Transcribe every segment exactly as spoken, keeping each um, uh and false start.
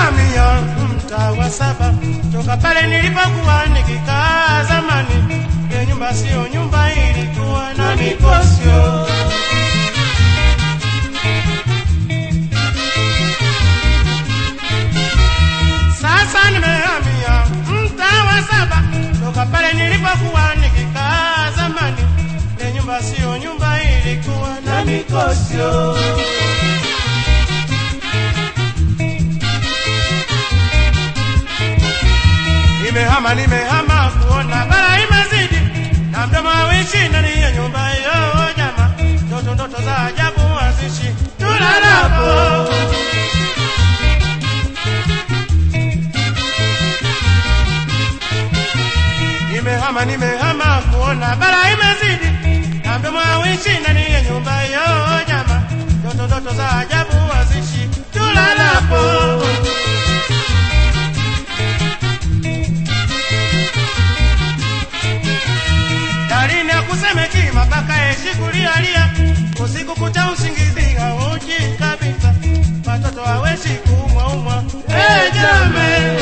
nimehamia mtaa wa saba toka pale nilipokuwa nikikaa zamani. Ile nyumba sio nyumba, ilikuwa na mikosyo. Sasa nimehamia mtaa wa saba toka pale nilipokuwa nikikaa zamani. Ile nyumba sio nyumba, ilikuwa na mikosyo. Nimehama nimehama kuona bara imezidi, na mdomo hawishi ndani ya nyumba hiyo jama. Ndoto ndoto za ajabu hazishi tulalapo. Nimehama nimehama kuona bara imezidi, na mdomo hawishi ndani ya nyumba hiyo jama. Ndoto ndoto za ajabu hazishi tulalapo. Dalini ya kuseme kima baka eshi kulialia, usiku kucha usingizi hauji kabisa. Watoto haweshi kuumwa umwa, hey jame.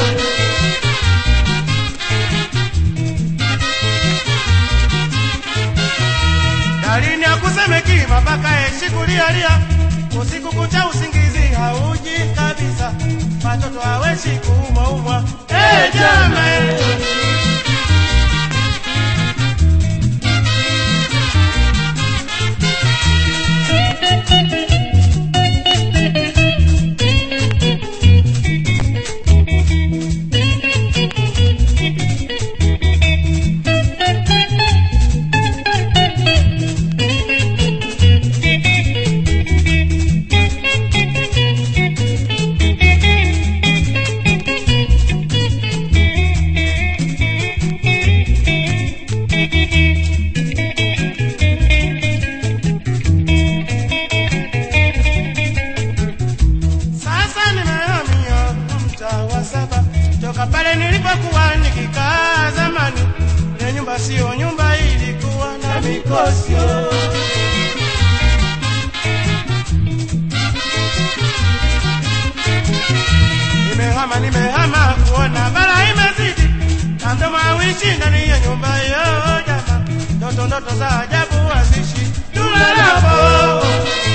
Dalini ya kuseme kima baka eshi kulialia, usiku kucha usingizi hauji kabisa. Watoto haweshi kuumwa umwa, hey jame. Toka pale nilipokuwa nikikaa zamani, ile nyumba sio nyumba, ilikuwa na mikosyo. Nimehama nimehama kuona bara imezidi, na mdomo hawishi ndani ya nyumba hiyo jama. Ndoto ndoto za ajabu hazishi tulalapo.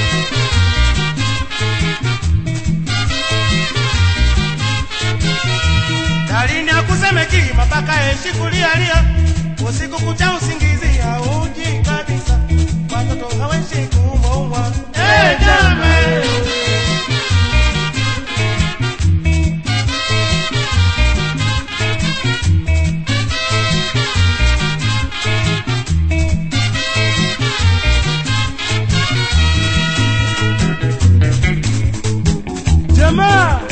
Dalini ya kuseme kima baka eshi kulialia, usiku kucha usingizi hauji kabisa. Watoto haweshi kuumwa umwa, hey jame. Jamaa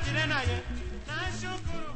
niachane naye. Nashukuru